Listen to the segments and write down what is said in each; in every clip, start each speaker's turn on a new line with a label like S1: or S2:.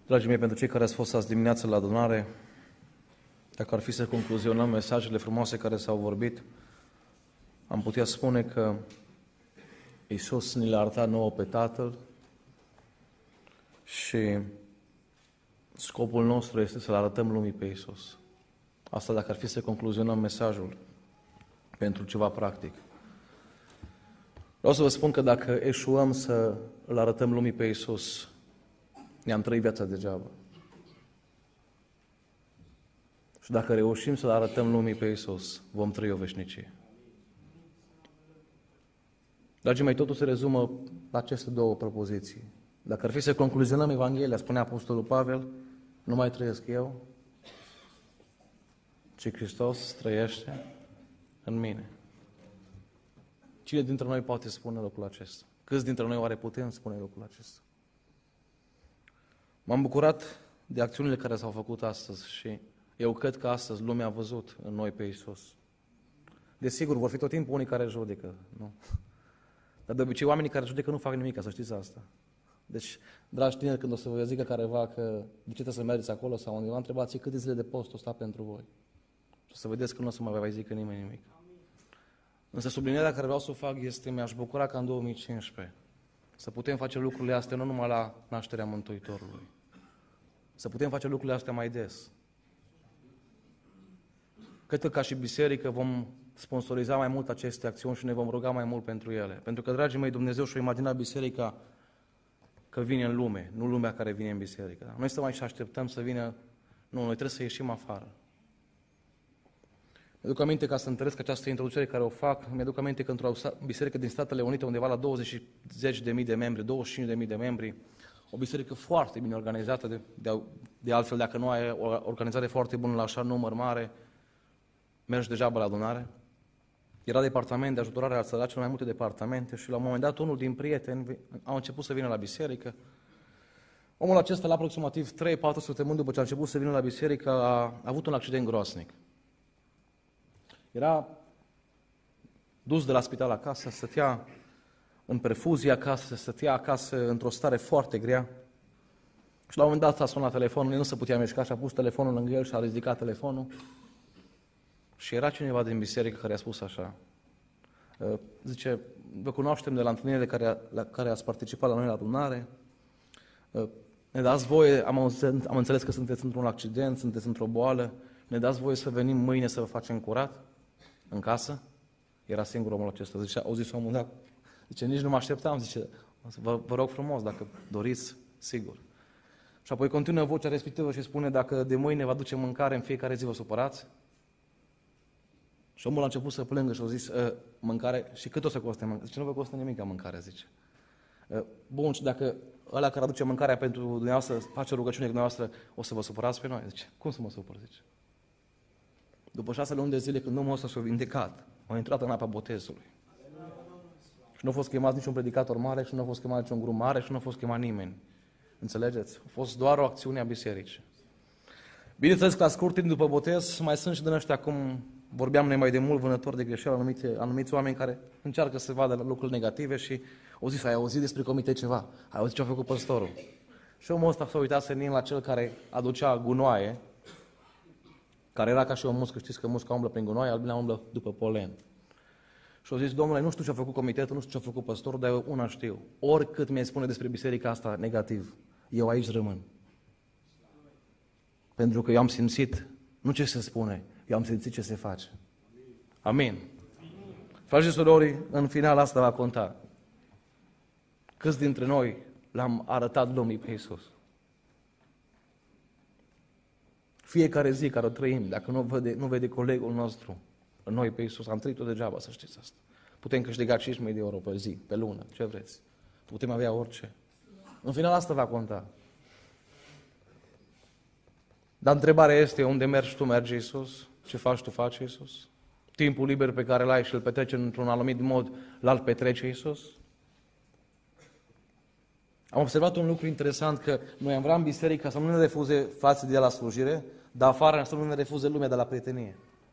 S1: Dragii mei, pentru cei care ați fost azi dimineață la adunare, dacă ar fi să concluzionăm mesajele frumoase care s-au vorbit, am putea spune că Iisus ni l-a arătat nouă pe Tatăl și scopul nostru este să-L arătăm lumii pe Iisus. Asta dacă ar fi să concluzionăm mesajul pentru ceva practic. Vreau să vă spun că dacă eșuăm să îl arătăm lumii pe Iisus, ne-am trăit viața degeaba. Și dacă reușim să-L arătăm lumii pe Iisus, vom trăi o veșnicie. Dragii mei, totul se rezumă la aceste două propoziții. Dacă ar fi să concluzionăm Evanghelia, spunea Apostolul Pavel, nu mai trăiesc eu, ci Hristos trăiește în mine. Cine dintre noi poate spune lucrul acesta? Câți dintre noi oare putem spune lucrul acesta? M-am bucurat de acțiunile care s-au făcut astăzi și eu cred că astăzi lumea a văzut în noi pe Iisus. Desigur, vor fi tot timpul unii care judecă, nu? Dar de obicei oamenii care judecă nu fac nimic, să știți asta. Deci, dragi tineri, când o să vă zică careva că de ce trebuie să mergeți acolo sau undeva, întrebați câte zile de post o sta pentru voi. Și o să vedeți că nu o să mai zică nimeni nimic. Însă sublinierea care vreau să o fac este, mi-aș bucura ca în 2015 să putem face lucrurile astea nu numai la nașterea Mântuitorului. Să putem face lucrurile astea mai des. Cred că ca și biserică vom sponsoriza mai mult aceste acțiuni și ne vom ruga mai mult pentru ele. Pentru că, dragii mei, Dumnezeu și-a imaginat biserica că vine în lume, nu lumea care vine în biserică. Noi stăm aici și așteptăm să vină, nu, noi trebuie să ieșim afară. Mi-aduc aminte, ca să întăresc această introducere care o fac, mi-aduc aminte că într-o biserică din Statele Unite, undeva la 20.000 de membri, 25.000 de membri, o biserică foarte bine organizată, de altfel, dacă nu ai o organizare foarte bună la așa număr mare, mergi degeaba la adunare. Era departament de ajutorare al săracilor, mai multe departamente și la un moment dat unul din prieteni a început să vină la biserică. Omul acesta, la aproximativ 3-4 săptămâni după ce a început să vină la biserică, a avut un accident groaznic. Era dus de la spital acasă, stătea în perfuzie acasă, stătea acasă într-o stare foarte grea. Și la un moment dat a sunat telefonul, el nu se putea mișca și a pus telefonul lângă el și a ridicat telefonul. Și era cineva din biserică care a spus așa, zice, vă cunoaștem de la întâlnirile la care ați participat la noi la adunare, ne dați voie, am înțeles că sunteți într-un accident, sunteți într-o boală, ne dați voie să venim mâine să vă facem curat în casă? Era singur omul acesta, zice, au zis omul, da, zice, nici nu mă așteptam, zice, vă rog frumos, dacă doriți, sigur. Și apoi continuă vocea respectivă și spune, dacă de mâine vă aduce mâncare în fiecare zi, vă supărați? Și omul a început să plângă și a zis, mâncare, și cât o să coste mâncare? Zice, nu vă costă nimic ca mâncarea, zice. Bun, și dacă ăla care aduce mâncarea pentru dumneavoastră face rugăciune cu dumneavoastră, o să vă supărați pe noi? Zice, cum să mă supăr, zice. După 6 luni de zile, când omul ăsta s-a vindecat, a intrat în apa botezului. Și nu a fost chemat niciun predicator mare, și nu a fost chemat niciun grup mare, și nu a fost chemat nimeni. Înțelegeți? A fost doar o acțiune a bisericii. Bineînțeles că la scurt timp după botez, mai sunt și din ăștia, cum vorbeam noi mai de mult, vânători de greșeală, anumiți oameni care încearcă să vadă lucruri negative și au zis, ai auzit despre comitet ceva? Ai auzit ce a făcut păstorul? Și omul ăsta s-a uitat senin la cel care aducea gunoaie, care era ca și o muscă, știți că musca umblă prin gunoaie, albina umblă după polen. Și au zis, domnule, nu știu ce a făcut comitetul, nu știu ce a făcut păstorul, dar eu una știu. Oricât mi-ai spune despre biserica asta negativ, eu aici rămân. Pentru că eu am simțit, nu ce se spune, eu am simțit ce se face. Amin. Frați și surori, în final asta va conta. Câți dintre noi l-am arătat lumii pe Iisus? Fiecare zi care o trăim, dacă nu vede colegul nostru în noi pe Iisus, am trăit-o degeaba, să știți asta. Putem câștiga 5.000 de euro pe zi, pe lună, ce vreți. Putem avea orice. În final asta va conta. Dar întrebarea este, unde mergi tu, merge Iisus? Ce faci tu, face Iisus? Timpul liber pe care l-ai și îl petrece într-un anumit mod, l-al petrece Iisus? Am observat un lucru interesant, că noi am vrea în biserică să nu ne refuze frații de la slujire, dar afară să nu ne refuze lumea de la prietenie.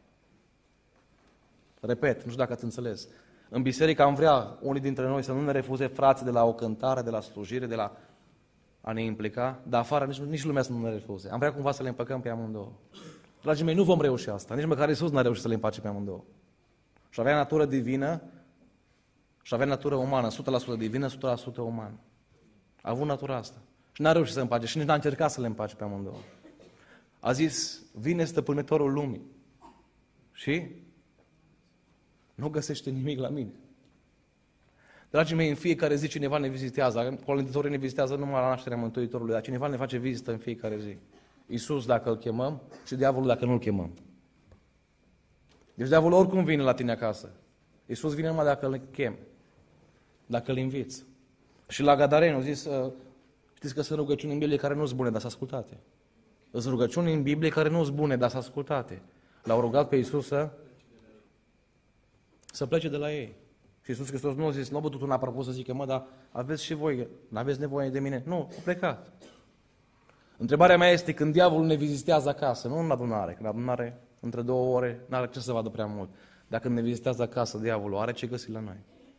S1: Repet, nu știu dacă ați înțeles. În biserică am vrea unii dintre noi să nu ne refuze frații de la o cântare, de la slujire, de la a ne implica, dar afară nici lumea să nu ne refuze. Am vrea cumva să le împăcăm pe amândouă. Dragii mei, nu vom reuși asta. Nici măcar Iisus n-a reușit să le împace pe amândouă. Și avea natură divină și avea natură umană, 100% divină, 100% umană. A avut natura asta. Și n-a reușit să împace și nici n-a încercat să le împace pe amândouă. A zis, vine stăpânitorul lumii. Și nu găsește nimic la mine. Dragii mei, în fiecare zi cineva ne vizitează. Colinditorii ne vizitează numai la nașterea Mântuitorului, dar cineva ne face vizită în fiecare zi. Iisus dacă îl chemăm și diavolul dacă nu îl chemăm. Deci diavolul oricum vine la tine acasă. Iisus vine numai dacă îl chem, dacă îl inviți. Și la Gadareni au zis, știți că sunt rugăciuni în Biblie care nu sunt bune, dar sunt ascultate. Sunt rugăciuni în Biblie care nu sunt bune, dar sunt ascultate. L-au rugat pe Iisus să plece de la ei. Și Iisus Hristos nu a zis, nu a bătut un apă să zică, mă, dar aveți și voi, nu aveți nevoie de mine. Nu, a plecat. Întrebarea mea este când diavolul ne vizitează acasă, nu în adunare, când adunare între 2 ore, n-are ce să vadă prea mult. Dar când ne vizitează acasă diavolul, are ce găsi la noi.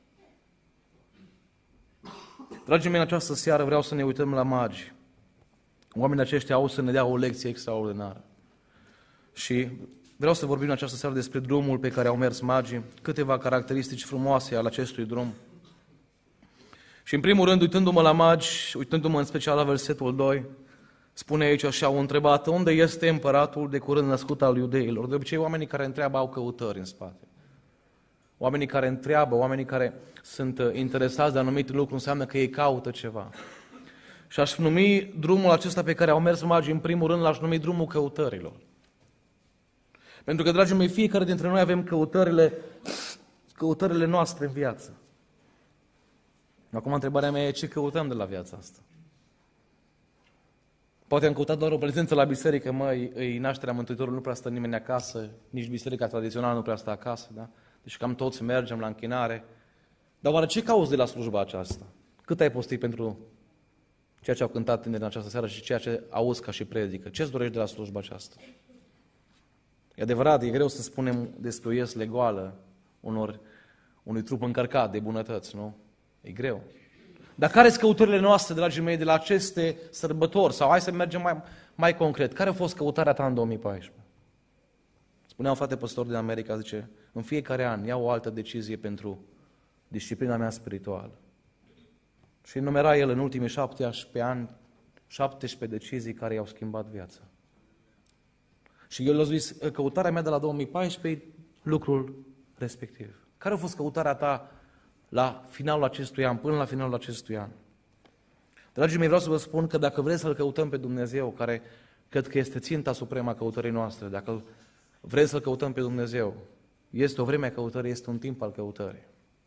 S1: Dragii mei, în această seară vreau să ne uităm la magi. Oamenii aceștia au să ne dea o lecție extraordinară. Și vreau să vorbim în această seară despre drumul pe care au mers magii, câteva caracteristici frumoase ale acestui drum. Și în primul rând, uitându-mă la magi, uitându-mă în special la versetul 2, spune aici așa, au întrebat, unde este împăratul de curând născut al iudeilor? De obicei, oamenii care întreabă au căutări în spate. Oamenii care întreabă, oamenii care sunt interesați de anumite lucruri, înseamnă că ei caută ceva. Și aș numi drumul acesta pe care au mers magii, în primul rând, l-aș numi drumul căutărilor. Pentru că, dragii mei, fiecare dintre noi avem căutările noastre în viață. Acum, întrebarea mea e ce căutăm de la viața asta? Poate am căutat doar o prezență la biserică, e nașterea Mântuitorului, nu prea stă nimeni acasă, nici biserica tradițională nu prea stă acasă, da? Deci cam toți mergem la închinare. Dar oare ce cauți de la slujba aceasta? Cât ai postit pentru ceea ce au cântat tineri în această seară și ceea ce auzi ca și predică? Ce-ți dorești de la slujba aceasta? E adevărat, e greu să spunem despre o iesle goală unui trup încărcat de bunătăți, nu? E greu. Dar care sunt căutările noastre, dragii mei, de la aceste sărbători? Sau hai să mergem mai concret. Care a fost căutarea ta în 2014? Spunea un frate păstor din America, zice, în fiecare an iau o altă decizie pentru disciplina mea spirituală. Și numera el în ultimii 17 ani 17 decizii care i-au schimbat viața. Și el a zis, căutarea mea de la 2014 lucrul respectiv. Care a fost căutarea ta la finalul acestui an, până la finalul acestui an? Dragii mei, vreau să vă spun că dacă vreți să-L căutăm pe Dumnezeu, care cred că este ținta supremă a căutării noastre, dacă vreți să-L căutăm pe Dumnezeu, este o vreme a căutării, este un timp al căutării.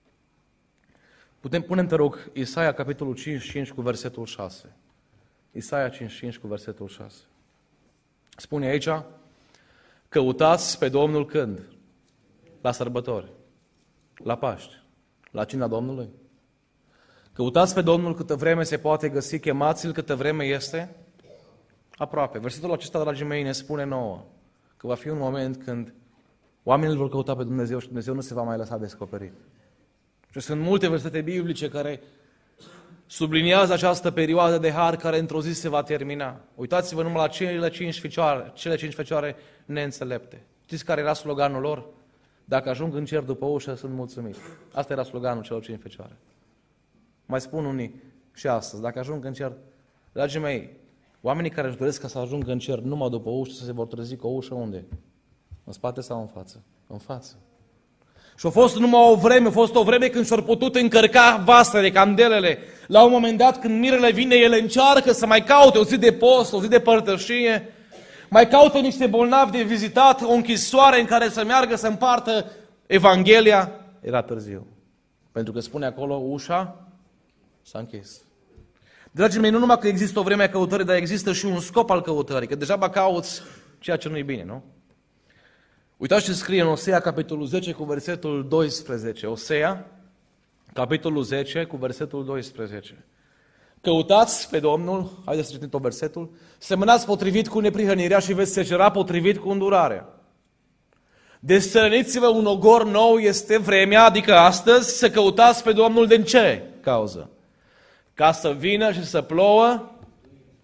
S1: Punem, te rog, Isaia, capitolul 55 cu versetul 6. Isaia 55 cu versetul 6. Spune aici, căutați pe Domnul când? La sărbători, la Paști, la cina Domnului. Căutați pe Domnul câtă vreme se poate găsi, chemați-L câtă vreme este aproape. Versetul acesta, dragii mei, ne spune nouă că va fi un moment când oamenii îl vor căuta pe Dumnezeu și Dumnezeu nu se va mai lăsa descoperit. Și sunt multe versete biblice care subliniază această perioadă de har care într-o zi se va termina. Uitați-vă numai la cele 5 fecioare neînțelepte. Știți care era sloganul lor? Dacă ajung în cer după ușă, sunt mulțumit. Asta era sloganul celor 5 fecioare. Mai spun unii și astăzi, dacă ajung în cer, dragii mei, oamenii care își doresc ca să ajungă în cer numai după ușă, se vor trezi cu o ușă unde? În spate sau în față? În față. Și a fost o vreme când și-au putut încărca vasele, candelele. La un moment dat, când mirele vine, ele încearcă să mai caute o zi de post, o zi de părtășie, mai caută niște bolnavi de vizitat, o închisoare în care să meargă să împartă Evanghelia. Era târziu. Pentru că spune acolo, ușa s-a închis. Dragii mei, nu numai că există o vreme a căutării, dar există și un scop al căutării, că degeaba cauți ceea ce nu-i bine, nu? Uitați ce scrie în Osea, capitolul 10, cu versetul 12. Osea, capitolul 10, cu versetul 12. Căutați pe Domnul, haideți să citim tot versetul, semănați potrivit cu neprihănirea și veți secera potrivit cu îndurarea. Desțărăniți-vă un ogor nou, este vremea, adică astăzi, să căutați pe Domnul din ce cauză? Ca să vină și să plouă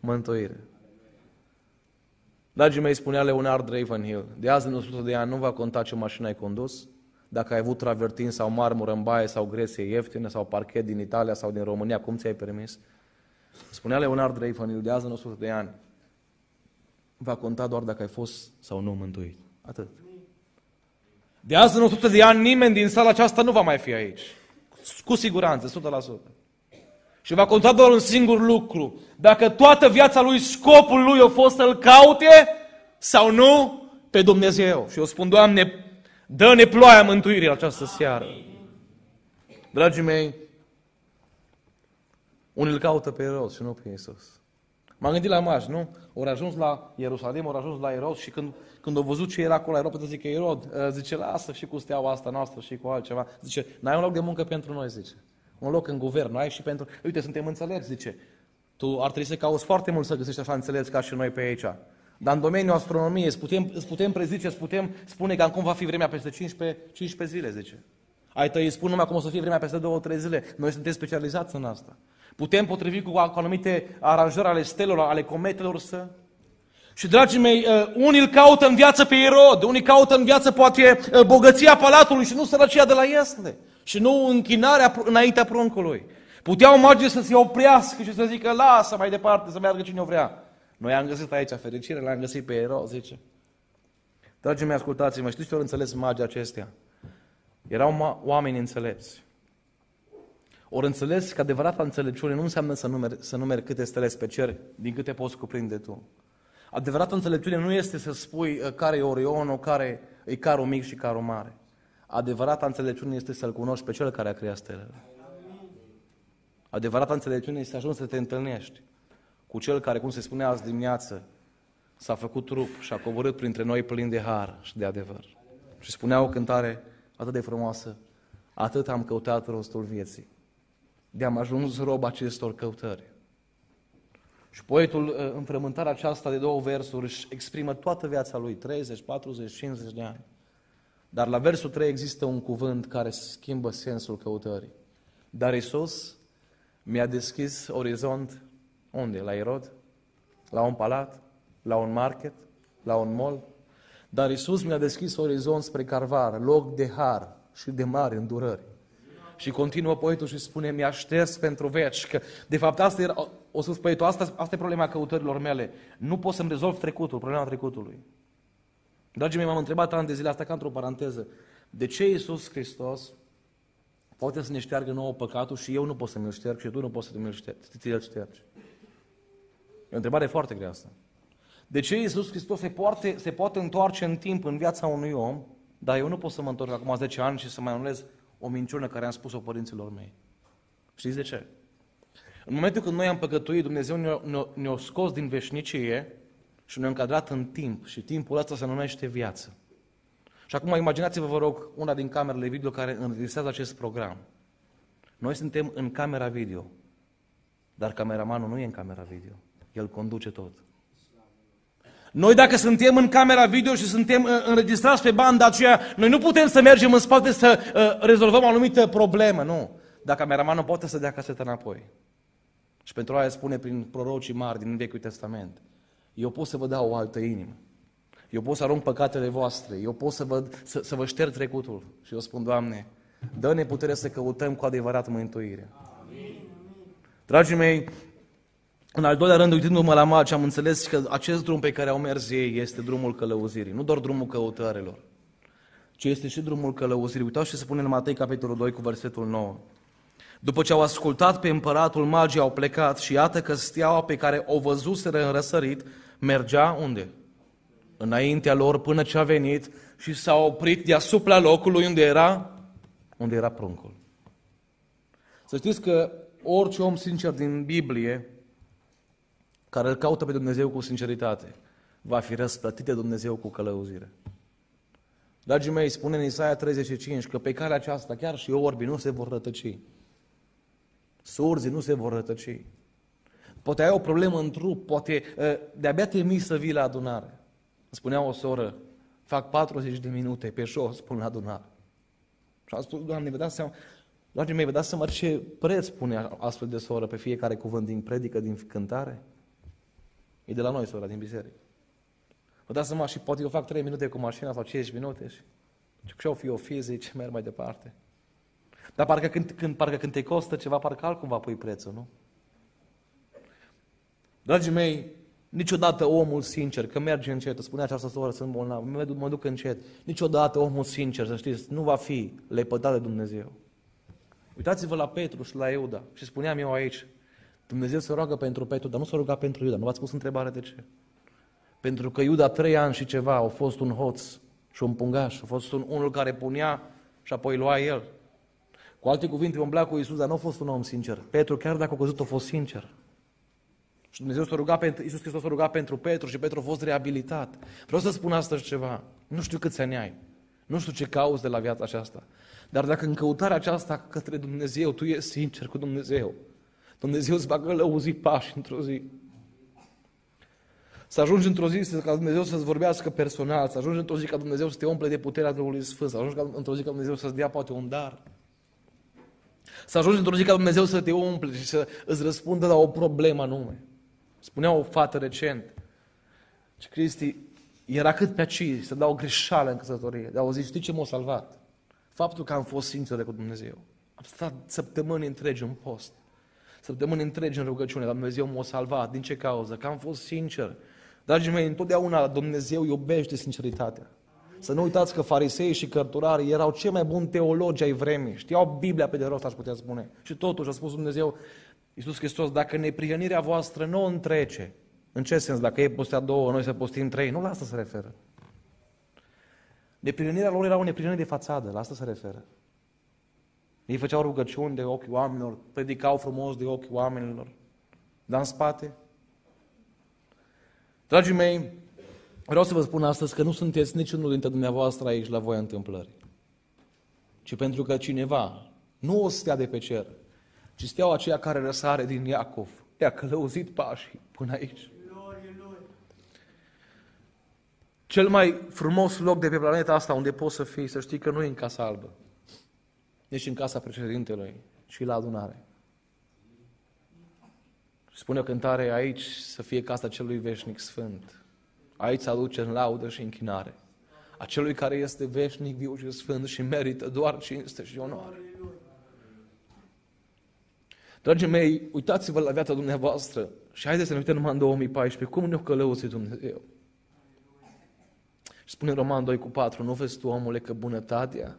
S1: mântuire. Dragii mei, spunea Leonard Ravenhill, de azi în 100 de ani nu va conta ce mașină ai condus, dacă ai avut travertin sau marmură în baie sau gresie ieftină sau parchet din Italia sau din România, cum ți-ai permis? Spunea Leonard Ravenhill, de azi în 100 de ani va conta doar dacă ai fost sau nu mântuit. Atât. De azi în 100 de ani nimeni din sala aceasta nu va mai fi aici. Cu siguranță, 100%. Și va conta doar un singur lucru. Dacă toată viața lui, scopul lui a fost să-L caute sau nu pe Dumnezeu. Și eu spun, Doamne, dă-ne ploaia mântuirii în această seară. Dragii mei, unii îl caută pe Irod și nu pe Iisus. M-am gândit la Maș, nu? Ori ajuns la Ierusalim, ori ajuns la Irod și când au văzut ce era acolo, Irod zice, Irod, zice, lasă și cu steaua asta noastră și cu altceva. Zice, n-ai un loc de muncă pentru noi, zice. Un loc în guvern, nu ai și pentru... Uite, suntem înțelepți, zice. Tu ar trebui să cauți foarte mult să găsești așa înțelepți ca și noi pe aici. Dar în domeniul astronomiei îți putem prezice, îți putem spune cam cum va fi vremea peste 15 zile, zice. Ai tăi spun numai cum o să fie vremea peste 2-3 zile. Noi suntem specializați în asta. Putem potrivi cu anumite aranjări ale stelelor, ale cometelor să... Și, dragii mei, unii îl caută în viață pe Irod, unii caută în viață poate bogăția palatului și nu sărăcia de la Iesle. Și nu închinarea înaintea pruncului. Puteau magii să se oprească și să zică, lasă mai departe, să meargă cine o vrea. Noi am găsit aici fericire, l-am găsit pe Irod, zice. Dragii mei, ascultați-mă, știți ce au înțeles magii acestea? Erau oameni înțelepți. Ori înțeles că adevărata înțelepciune nu înseamnă să numeri câte stele pe cer, din câte poți cuprinde tu. Adevărata înțelepciune nu este să spui care e Orionul, care e carul mic și carul mare. Adevărata înțelepciune este să-L cunoști pe Cel care a creat stelele. Adevărata înțelepciune este să ajungi să te întâlnești cu Cel care, cum se spunea azi dimineață, s-a făcut trup și a coborât printre noi plin de har și de adevăr. Și spunea o cântare atât de frumoasă, atât am căutat rostul vieții, de-am ajuns rob acestor căutări. Și poetul, în frământarea aceasta de 2 versuri, își exprimă toată viața lui, 30, 40, 50 de ani. Dar la versul 3 există un cuvânt care schimbă sensul căutării. Dar Iisus mi-a deschis orizont, unde? La Irod? La un palat? La un market? La un mall? Dar Iisus mi-a deschis orizont spre Carvar, loc de har și de mari îndurări. Și continuă poetul și spune, mi-a șters pentru veci, că de fapt asta era, o spus poetul, asta e problema căutărilor mele. Nu pot să-mi rezolv trecutul, problema trecutului. Dragii mei, m-am întrebat ani de zile, asta ca într-o paranteză, de ce Iisus Hristos poate să ne șteargă nouă păcatul și eu nu pot să mi-l șterg și tu nu poți să mi-l ștergi? E o întrebare foarte grea asta. De ce Iisus Hristos se poate întoarce în timp în viața unui om, dar eu nu pot să mă întorc acum 10 ani și să mai anulez o minciună care am spus-o părinților mei? Știți de ce? În momentul când noi am păcătuit, Dumnezeu ne-a scos din veșnicie și ne-a încadrat în timp. Și timpul ăsta se numește viață. Și acum imaginați-vă, vă rog, una din camerele video care înregistrează acest program. Noi suntem în camera video, dar cameramanul nu e în camera video. El conduce tot. Noi dacă suntem în camera video și suntem înregistrați pe banda aceea, noi nu putem să mergem în spate să rezolvăm o anumită problemă, nu. Dar cameramanul poate să dea caseta înapoi. Și pentru aia spune prin prorocii mari din Vechiul Testament, eu pot să vă dau o altă inimă. Eu pot să arunc păcatele voastre. Eu pot să vă șterg trecutul. Și eu spun, Doamne, dă-ne putere să căutăm cu adevărat mântuirea. Dragii mei, în al doilea rând, uitându-mă la magi, am înțeles că acest drum pe care au mers ei este drumul călăuzirii. Nu doar drumul căutărilor, ci este și drumul călăuzirii. Uitați ce se spune în Matei, capitolul 2, cu versetul 9. După ce au ascultat pe împăratul, magii au plecat și iată că steaua pe care o văzuseră în răsărit mergea unde? Înaintea lor până ce a venit și s-a oprit deasupra locului unde era pruncul. Să știți că orice om sincer din Biblie, care îl caută pe Dumnezeu cu sinceritate, va fi răsplătit de Dumnezeu cu călăuzire. Dragii mei, spune în Isaia 35 că pe calea aceasta chiar și orbii nu se vor rătăci. Surzii nu se vor rătăci. Poate ai o problemă în trup, poate de-abia te miști să vii la adunare. Spunea o soră, fac 40 de minute pe jos până la adunare. Și am spus, Doamne, vă dați seama, dragii mei, vă dați seama ce preț pune astfel de soră pe fiecare cuvânt din predică, din cântare? E de la noi, sora, din biserică. Vă dați seama și poate eu fac 3 minute cu mașina sau 5 minute și ce-o fi o fizic, merg mai departe. Dar parcă când te costă ceva, parcă altcumva pui prețul, nu? Dragii mei, niciodată omul sincer, că merge încet, spunea această soră, sunt bolnav, mă duc încet, niciodată omul sincer, să știți, nu va fi lepădat de Dumnezeu. Uitați-vă la Petru și la Iuda. Și spuneam eu aici, Dumnezeu se roagă pentru Petru, dar nu se ruga pentru Iuda. Nu v-ați pus întrebare de ce? Pentru că Iuda 3 ani și ceva a fost un hoț și un pungaș, a fost unul care punea și apoi lua el. Cu alte cuvinte, umbla cu Iisus, dar nu a fost un om sincer. Petru, chiar dacă a căzut, a fost sincer. Și Dumnezeu s-a rugat pentru, Iisus Hristos s-a rugat pentru Petru și Petru a fost reabilitat. Vreau să spun astăzi ceva. Nu știu câți ani ai. Nu știu ce cauți de la viața aceasta. Dar dacă în căutarea aceasta către Dumnezeu, tu ești sincer cu Dumnezeu, Dumnezeu îți va călăuzi pași într-o zi. Să ajungi într-o zi ca Dumnezeu să-ți vorbească personal, să ajungi într-o zi ca Dumnezeu să te umple de puterea Duhului Sfânt, să ajungi într-o zi ca Dumnezeu să-ți dea poate un dar. Să ajungi într-o zi ca Dumnezeu să te umple și să îți răspundă la o problemă anume. Spunea o fată recent, și Cristi, era cât pe aici să dau o greșeală în căsătorie, dar au zis, știi ce m-a salvat? Faptul că am fost sincer cu Dumnezeu. Am stat săptămâni întregi în post, săptămâni întregi în rugăciune, dar Dumnezeu m-a salvat. Din ce cauză? Că am fost sincer. Dragii mei, întotdeauna Dumnezeu iubește sinceritatea. Să nu uitați că farisei și cărturarii erau cei mai buni teologi ai vremii. Știau Biblia pe de rost, aș putea spune. Și totuși a spus Dumnezeu, Iisus Hristos, dacă neprihănirea voastră nu o întrece, în ce sens? Dacă ei postea 2, noi să postim 3, nu la asta se referă. Neprihănirea lor era o neprihănire de fațadă, la asta se referă. Ei făceau rugăciuni de ochii oamenilor, predicau frumos de ochii oamenilor, dar în spate. Dragii mei, vreau să vă spun astăzi că nu sunteți niciunul dintre dumneavoastră aici la voia întâmplării, ci pentru că cineva nu o stea de pe cer, ci steaua aceea care răsare din Iacov, i-a călăuzit pașii până aici. Cel mai frumos loc de pe planeta asta unde poți să fii, să știi că nu e în Casa Albă, nici în casa președintelui, ci la adunare. Spune o cântare, aici să fie casa celui veșnic sfânt. Aici să aducem laudă și închinare a celui care este veșnic, viu și sfânt și merită doar cinste și onoare. Dragii mei, uitați-vă la viața dumneavoastră și haideți să ne uităm numai în 2014, cum ne-a călăuzit Dumnezeu. Și spune Roman 2:4, nu vezi tu, omule, că bunătatea?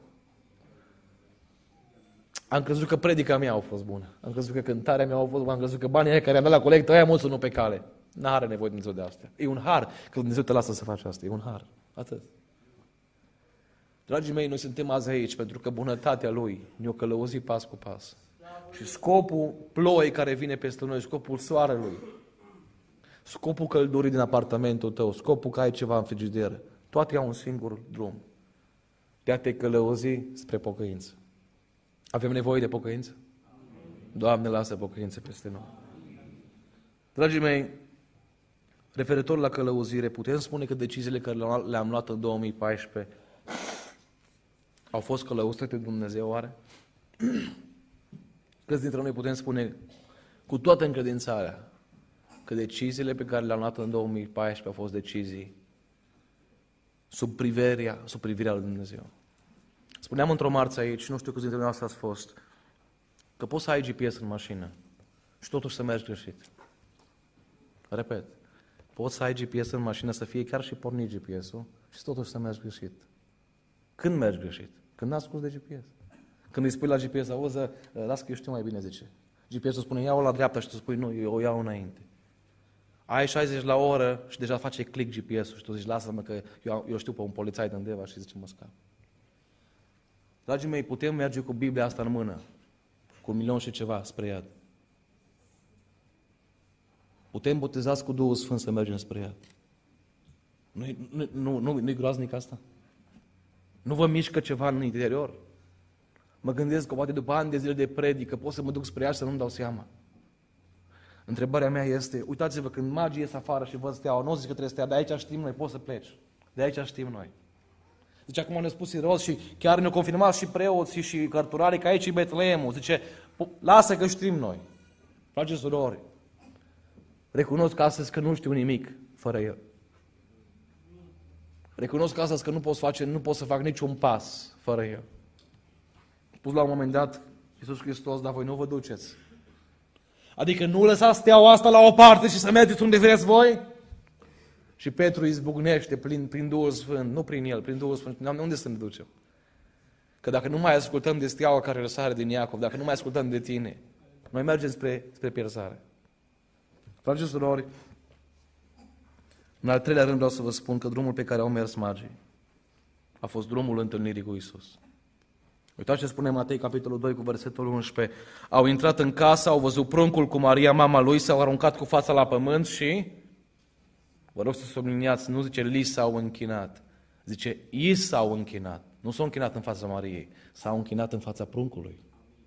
S1: Am crezut că predica mea a fost bună, am crezut că cântarea mea a fost bună, am crezut că banii aia care am dat la colectă, aia mulți nu pe cale. N-are nevoie Dumnezeu de astea. E un har că Dumnezeu te lasă să faci asta, e un har. Atât. Dragii mei, noi suntem azi aici pentru că bunătatea Lui ne-o călăuzi pas cu pas. Și scopul ploii care vine peste noi, scopul soarelui, scopul căldurii din apartamentul tău, scopul că ai ceva în frigider, toate au un singur drum. De a te călăuzi spre pocăință. Avem nevoie de pocăință? Doamne, lasă pocăință peste noi. Dragii mei, referitor la călăuzire, putem spune că deciziile care le-am luat în 2014 au fost călăuzite de Dumnezeu, oare? Câți dintre noi putem spune cu toată încredințarea că deciziile pe care le-am luat în 2014 au fost decizii sub privirea lui Dumnezeu. Spuneam într-o marță aici, nu știu câți dintre noi ați fost, că poți să ai GPS în mașină și totuși să mergi greșit. Repet, poți să ai GPS în mașină, să fie chiar și pornit GPS-ul și totuși să mergi greșit. Când mergi greșit? Când n-ai ascult de GPS. Când îi spui la GPS, auzi, las că eu știu mai bine, zice. GPS-ul spune, ia-o la dreapta și tu spui, nu, eu o iau înainte. Ai 60 la oră și deja face click GPS-ul și tu zici, lasă-mă că eu știu pe un polițai de undeva și zice, mă scap. Dragii mei, putem merge cu Biblia asta în mână, cu 1 milion și ceva spre iad. Putem botezați cu Duhul Sfânt să mergem spre iad. Nu-i groaznic asta? Nu vă mișcă ceva în interior? Mă gândesc că poate după ani de zile de predică pot să mă duc spre ea și să nu-mi dau seama. Întrebarea mea este, uitați-vă, când magii ies afară și văd steaua, nu zic că trebuie să stea, de aici știm noi, poți să pleci. De aici știm noi. Deci acum ne-a spus Iros și chiar ne-au confirmat și preoții și cărturarii că aici e Betleemul. Zice, lasă că știm noi. Frate surori, Recunosc astăzi că nu știu nimic fără El. Recunosc astăzi că nu pot să fac niciun pas fără El. Spus la un moment dat, Iisus Hristos, dar voi nu vă duceți. Adică nu lăsați steaua asta la o parte și să mergeți unde vreți voi? Și Petru izbucnește prin Duhul Sfânt, nu prin el, prin Duhul Sfânt. Unde să ne ducem? Că dacă nu mai ascultăm de steaua care răsare din Iacov, dacă nu mai ascultăm de tine, noi mergem spre pierzare. Frate și surori, în al treilea rând vreau să vă spun că drumul pe care au mers magii a fost drumul întâlnirii cu Iisus. Uitați ce spune Matei, capitolul 2, cu versetul 11. Au intrat în casă, au văzut pruncul cu Maria, mama lui, s-au aruncat cu fața la pământ și, vă rog să subliniați, nu zice li s-au închinat, zice i s-au închinat. Nu s-au închinat în fața Mariei, s-au închinat în fața pruncului.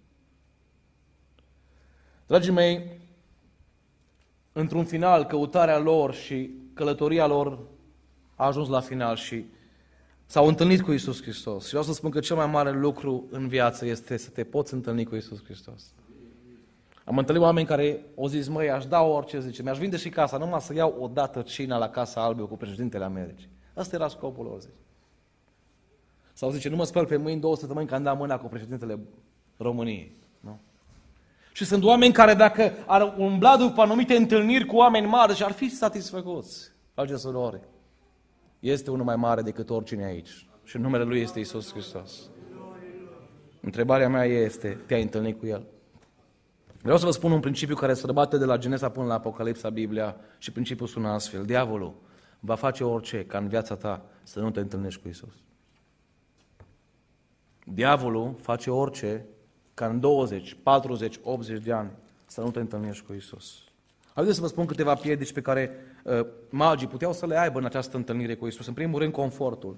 S1: Dragii mei, într-un final, căutarea lor și călătoria lor a ajuns la final și s-au întâlnit cu Iisus Hristos. Și vreau să spun că cel mai mare lucru în viață este să te poți întâlni cu Iisus Hristos. Am întâlnit oameni care au zis, măi, aș da orice, zice, mi-aș vinde și casa, numai să iau odată cina la Casa Albă cu președintele Americii. Ăsta era scopul lor, zice. Sau zice, nu mă spăl pe mâini 2 săptămâni că am dat mâna cu președintele României. Nu? Și sunt oameni care dacă ar umbla după anumite întâlniri cu oameni mari și ar fi satisfăcuți. Frate și surori, este unul mai mare decât oricine aici. Și numele Lui este Iisus Hristos. Întrebarea mea este, te-ai întâlnit cu El? Vreau să vă spun un principiu care se răbate de la Genesa până la Apocalipsa, Biblia, și principiul sună astfel. Diavolul va face orice ca în viața ta să nu te întâlnești cu Iisus. Diavolul face orice ca în 20, 40, 80 de ani să nu te întâlnești cu Iisus. Haideți să vă spun câteva piedici pe care magii puteau să le aibă în această întâlnire cu Iisus. În primul rând, confortul.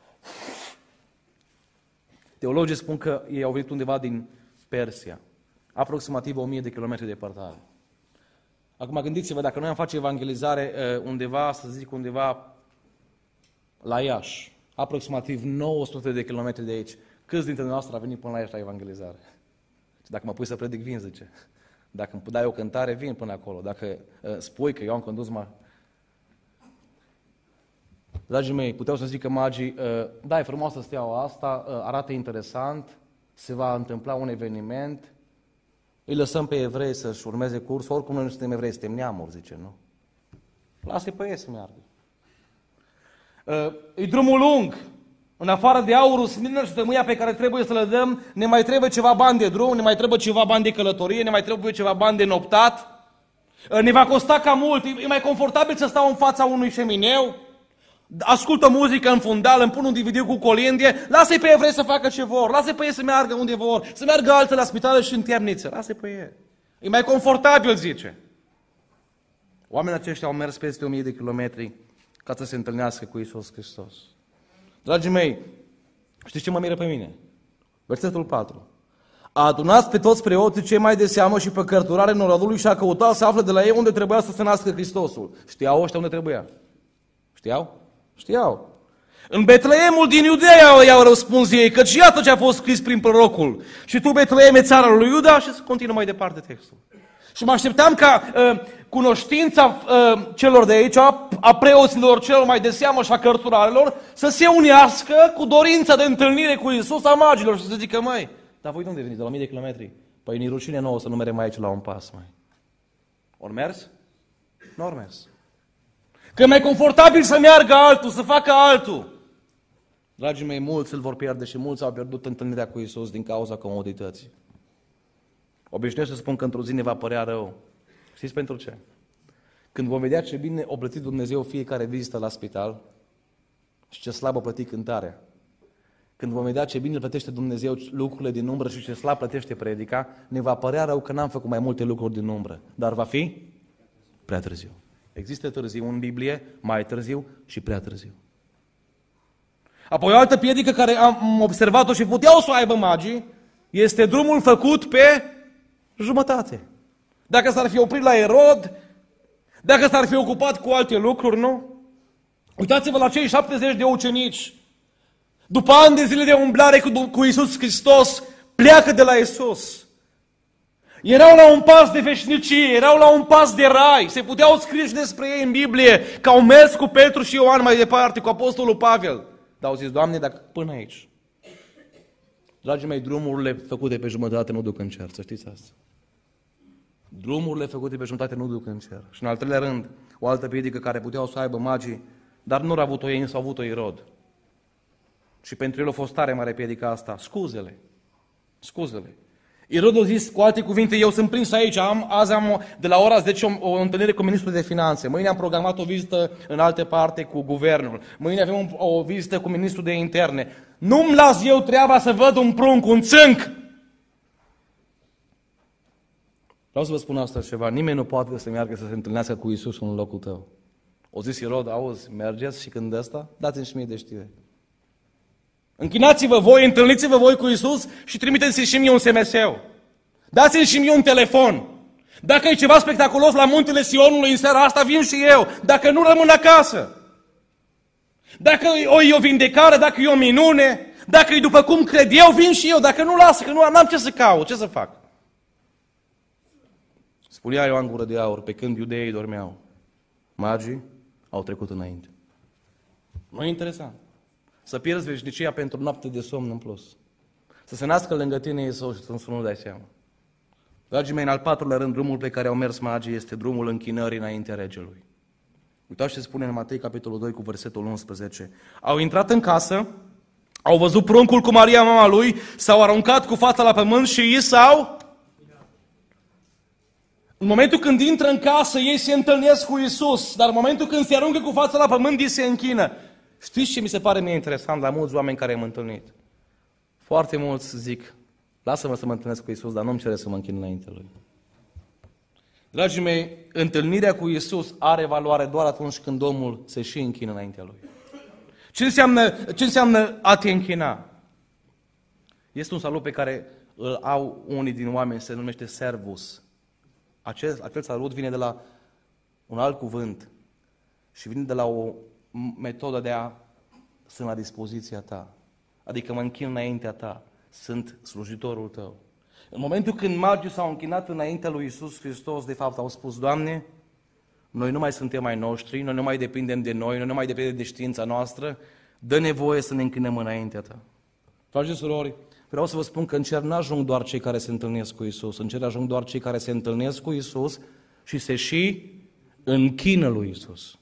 S1: Teologii spun că ei au venit undeva din Persia, aproximativ 1000 de kilometri departare. Acum gândiți-vă, dacă noi am face evangelizare undeva, să zic undeva la Iași, aproximativ 900 de kilometri de aici, câți dintre noastre a venit până la Iași la evangelizare? Și dacă mă pui să predic, vin, zice. Dacă îmi dai o cântare, vin până acolo. Dacă spui că eu am condus Dragii mei, puteau să zică magii, da, e frumoasă steaua asta, arată interesant, se va întâmpla un eveniment, îi lăsăm pe evrei să-și urmeze cursul, oricum noi nu suntem evrei, suntem neamuri, zice, nu? Lasă-i pe ei să meargă. E drumul lung. În afară de aurul, smirnă și tămâia pe care trebuie să le dăm, ne mai trebuie ceva bani de drum, ne mai trebuie ceva bani de călătorie, ne mai trebuie ceva bani de noptat. Ne va costa cam mult, e mai confortabil să stau în fața unui șemineu, ascult o muzică în fundal, îmi pun un DVD cu colindie, lasă-i pe evrei să facă ce vor, lasă-i pe ei să meargă unde vor, să meargă alții la spitale și în temniță, lasă-i pe ei. E mai confortabil, zice. Oamenii aceștia au mers peste 1000 de kilometri ca să se întâlnească cu Iisus Hristos. Dragii mei, știți ce mă miră pe mine? Versetul 4. A adunat pe toți preoții cei mai de seamă și pe cărturare norodului și a căutat să afle de la ei unde trebuia să se nască Hristosul. Știau ăștia unde trebuia? Știau? Știau. În Betleemul din Iudeea i-au răspuns ei, căci iată ce a fost scris prin prorocul. Și tu, Betleeme, țara lui Iuda, și continuă mai departe textul. Și mă așteptam ca cunoștința celor de aici, a preoților celor mai de seamă și a cărturarelor, să se unească cu dorința de întâlnire cu Iisus a magilor și să zică, măi, dar voi de unde veniți? De la 1000 de kilometri? Păi ni rușine nouă să nu mergem aici la un pas, mai. Ori mers? Nu ori mers. Că e mai confortabil să meargă altul, să facă altul. Dragii mei, mulți îl vor pierde și mulți au pierdut întâlnirea cu Iisus din cauza comodității. Obișnuiesc să spun că într-o zi ne va părea rău. Știți pentru ce? Când vom vedea ce bine o plătit Dumnezeu fiecare vizită la spital și ce slab o plătit cântarea. Când vom vedea ce bine plătește Dumnezeu lucrurile din umbră și ce slab plătește predica, ne va părea rău că n-am făcut mai multe lucruri din umbră. Dar va fi prea târziu. Există târziu în Biblie, mai târziu și prea târziu. Apoi o altă piedică care am observat-o și puteau să o aibă magii, este drumul făcut pe jumătate. Dacă s-ar fi oprit la Erod, dacă s-ar fi ocupat cu alte lucruri, nu? Uitați-vă la cei 70 de ucenici. După ani de zile de umblare cu Iisus Hristos, pleacă de la Iisus. Erau la un pas de veșnicie, erau la un pas de rai. Se puteau scrie și despre ei în Biblie că au mers cu Petru și Ioan mai departe, cu Apostolul Pavel. Dar au zis, Doamne, dacă până aici. Dragii mei, drumurile făcute pe jumătate nu duc în cer, să știți asta. Drumurile făcute pe jumătate nu duc în cer. Și în al treilea rând, o altă piedică care puteau să aibă magii, dar nu au avut-o ei, însă au avut-o Irod. Și pentru el a fost tare mare piedica asta, scuzele. Scuzele. Irod a zis, cu alte cuvinte, eu sunt prins aici, azi am de la ora 10 o întâlnire cu ministrul de finanțe, mâine am programat o vizită în alte parte cu guvernul, mâine avem o vizită cu ministrul de interne. Nu-mi las eu treaba să văd un prunc, un țânc. Vreau să vă spun asta ceva, nimeni nu poate să meargă să se întâlnească cu Iisus în locul tău. O zis Irod, auzi, mergeți și când ăsta, dați-mi și mie de știre. Închinați-vă voi, întâlniți-vă voi cu Iisus și trimiteți-mi și mie un SMS-ul. Dați-mi și mie un telefon. Dacă e ceva spectaculos la muntele Sionului în seara asta, vin și eu. Dacă nu, rămân acasă. Dacă e o vindecare, dacă e o minune, dacă e după cum cred eu, vin și eu. Dacă nu, lasă, că nu am ce să caut, ce să fac? Spunea Ioan Gură de Aur, pe când iudeii dormeau, magii au trecut înainte. Nu e interesant? Să pierzi veșnicia pentru noapte de somn în plus. Să se nască lângă tine Iisus și să nu dai seama. Dragii mei, în al patrulea rând, drumul pe care au mers magii este drumul închinării înaintea regelui. Uitați ce spune în Matei, capitolul 2, cu versetul 11. Au intrat în casă, au văzut pruncul cu Maria, mama lui, s-au aruncat cu fața la pământ și ei s-au... În momentul când intră în casă, ei se întâlnesc cu Iisus, dar în momentul când se aruncă cu fața la pământ, ei se închină. Știți ce mi se pare mie interesant la mulți oameni care am întâlnit? Foarte mulți zic, lasă-mă să mă întâlnesc cu Iisus, dar nu-mi cere să mă închin înainte Lui. Dragii mei, întâlnirea cu Iisus are valoare doar atunci când omul se și închină înaintea Lui. Ce înseamnă a te închina? Este un salut pe care îl au unii din oameni, se numește servus. Acel salut vine de la un alt cuvânt și vine de la o metodă de a sunt la dispoziția ta. Adică mă închin înaintea ta. Sunt slujitorul tău. În momentul când magii s-au închinat înaintea lui Iisus Hristos, de fapt au spus, Doamne, noi nu mai suntem ai noștri, noi nu mai depindem de noi nu mai depindem de știința noastră, dă nevoie să ne închinăm înaintea ta. Frați și surori, vreau să vă spun că în cer nu ajung doar cei care se întâlnesc cu Iisus, în cer ajung doar cei care se întâlnesc cu Iisus și se și închină lui Iisus.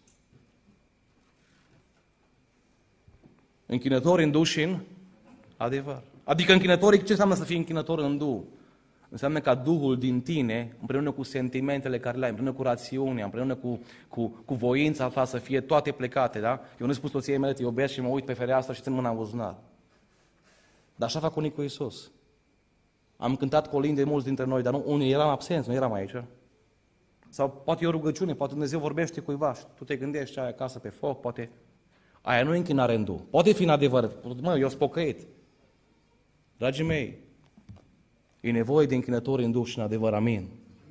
S1: Închinători înduși în adevăr. Adică închinătorii, ce înseamnă să fii închinător în Duh? Înseamnă ca Duhul din tine, împreună cu sentimentele care le ai, împreună cu rațiunea, împreună cu voința ta să fie toate plecate, da? Eu nu spun soției mele, te iubesc și mă uit pe fereastră și țin mâna în buzunar. Dar așa fac unii cu Iisus. Am cântat colinde de mulți dintre noi, dar nu, unii eram absenți, nu eram aici. Sau poate e o rugăciune, poate Dumnezeu vorbește cuiva și tu te gândești ai acasă pe foc, poate... Aia nu e închinare în Duh. Poate fi în adevăr. Mă, eu sunt pocăit. Dragii mei, e nevoie de închinători în Duh și în adevăr. Amin.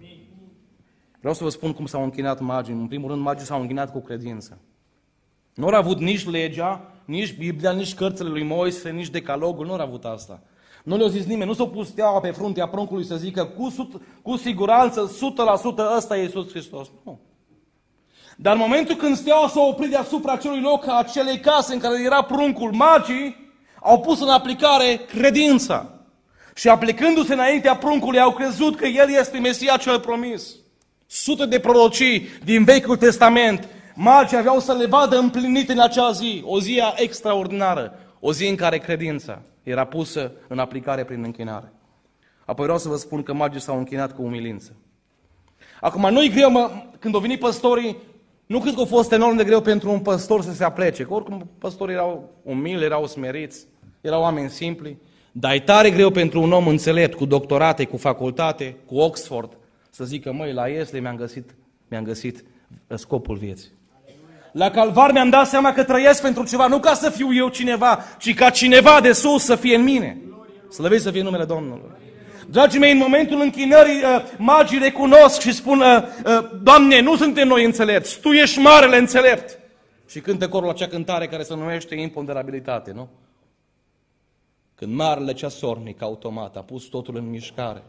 S1: Vreau să vă spun cum s-au închinat magii. În primul rând, magii s-au închinat cu credință. Nu au avut nici legea, nici Biblia, nici cărțile lui Moise, nici decalogul. Nu au avut asta. Nu le-a zis nimeni. Nu s-a pus steaua pe fruntea pruncului să zică cu siguranță, 100% ăsta e Iisus Hristos. Nu. Dar în momentul când steaua s-a oprit deasupra acelui loc, a acelei case în care era pruncul, magii au pus în aplicare credința. Și aplicându-se înaintea pruncului, au crezut că El este Mesia cel promis. Sute de prorocii din Vechiul Testament, magii aveau să le vadă împlinite în acea zi, o zi extraordinară, o zi în care credința era pusă în aplicare prin închinare. Apoi vreau să vă spun că magii s-au închinat cu umilință. Acum, nu-i greu, când au venit păstorii, nu cred că a fost enorm de greu pentru un păstor să se aplece, că oricum păstorii erau umili, erau smeriți, erau oameni simpli, dar e tare greu pentru un om înțelept, cu doctorate, cu facultate, cu Oxford, să zică, măi, la Iesle mi-am găsit scopul vieții. La Calvar mi-am dat seama că trăiesc pentru ceva, nu ca să fiu eu cineva, ci ca cineva de sus să fie în mine. Slăviți să fie numele Domnului. Dragii mei, în momentul închinării, magii recunosc și spun, Doamne, nu suntem noi înțelepți, Tu ești marele înțelept. Și cântă corul acea cântare care se numește imponderabilitate, nu? Când marele ceasornic automat a pus totul în mișcare,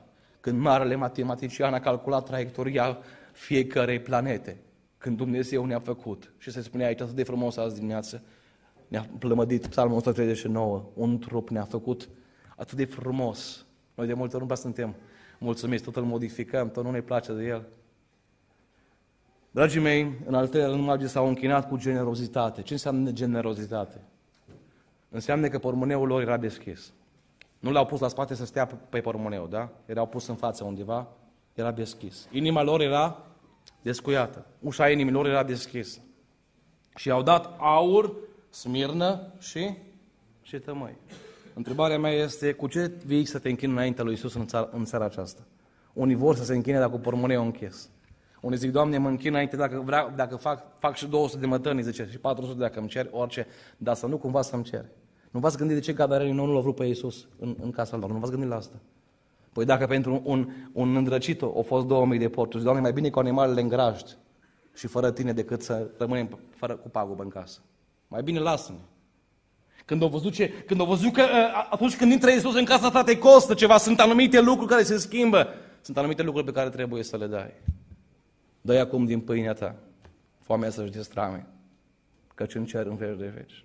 S1: când marele matematician a calculat traiectoria fiecărei planete, când Dumnezeu ne-a făcut. Și se spunea aici atât de frumos azi dimineață, ne-a plămădit Psalmul 139, un trup ne-a făcut atât de frumos. Noi de multe ori nu prea suntem mulțumiți, tot îl modificăm, tot nu ne place de el. Dragii mei, în al treilea rând, magii s-au închinat cu generozitate. Ce înseamnă generozitate? Înseamnă că pormoneul lor era deschis. Nu l-au pus la spate să stea pe pormoneu, da? Erau pus în față undeva, era deschis. Inima lor era descuiată. Ușa inimii lor era deschisă. Și au dat aur, smirnă și tămâi. Întrebarea mea este, cu ce vii să te închini înaintea lui Iisus în seara aceasta? Unii vor să se închine dacă cu pormoneul închis. Unii zic, Doamne, mă închin înainte dacă fac și 200 de mătănii, zice, și 400 dacă îmi cer, orice, dar să nu cumva să-mi cer. Nu v-ați gândit de ce gadarenii nu l-au vrut pe Iisus în casa lor? Nu v-ați gândit la asta? Păi dacă pentru un îndrăcit au fost 2000 de porturi, Doamne, mai bine cu animalele în grajd și fără tine decât să rămânem cu pagubă în casă. Mai bine lasă-ne. Când au văzut că atunci când intră Iisus în casa ta te costă ceva, sunt anumite lucruri care se schimbă, sunt anumite lucruri pe care trebuie să le dai. Dă-i acum din pâinea ta, foamea să-și destrame, căci în cer în veci de veci.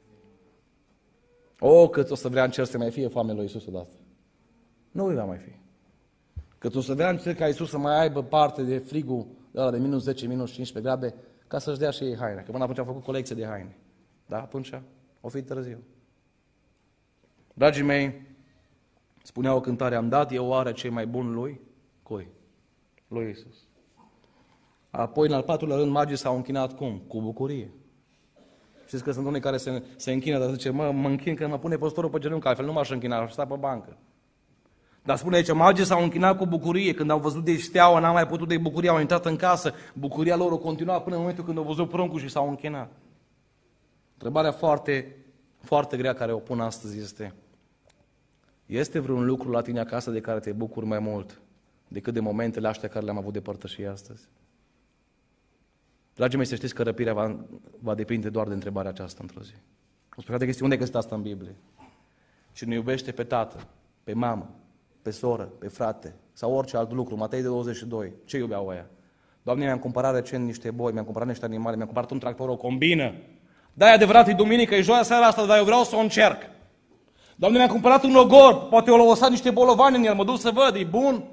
S1: Cât o să vrea în cer să mai fie foame lui Iisus odată. Nu îi va mai fi. Cât o să vrea în cer ca Iisus să mai aibă parte de frigul ăla de minus 10, minus 15 grade, ca să-și dea și ei haine. Că până atunci au făcut colecție de haine. Da? Atunci o fi târziu. Dragii mei, spunea o cântare, am dat eu oare cei mai buni lui? Cui? Lui Iisus. Apoi, în al patrulea rând, magii s-au închinat cum? Cu bucurie. Știți că sunt unii care se închină, dar zice, mă închin că mă pune păstorul pe genunchi, altfel nu m-aș închina, aș sta pe bancă. Dar spune aici, magii s-au închinat cu bucurie, când au văzut de steaua, n-au mai putut de bucurie, au intrat în casă, bucuria lor o continua până în momentul când au văzut pruncul și s-au închinat. Întrebarea foarte, foarte grea care o pun astăzi este vreun lucru la tine acasă de care te bucuri mai mult decât de momentele astea care le-am avut de părtășie astăzi? Dragii mei, să știți că răpirea va depinde doar de întrebarea aceasta într-o zi. O spune, frate, unde găsit asta în Biblie? Cine iubește pe tată, pe mamă, pe soră, pe frate sau orice alt lucru, Matei 22, ce iubeau aia? Doamne, mi-am cumpărat recent niște boi, mi-am cumpărat niște animale, mi-am cumpărat un tractor, o combină. Da, e adevărat, e duminică, e joia seara asta, dar eu vreau să o încerc. Doamne, mi-am cumpărat un ogor, poate o lăsat niște bolovani în el, mă duc să văd, e bun?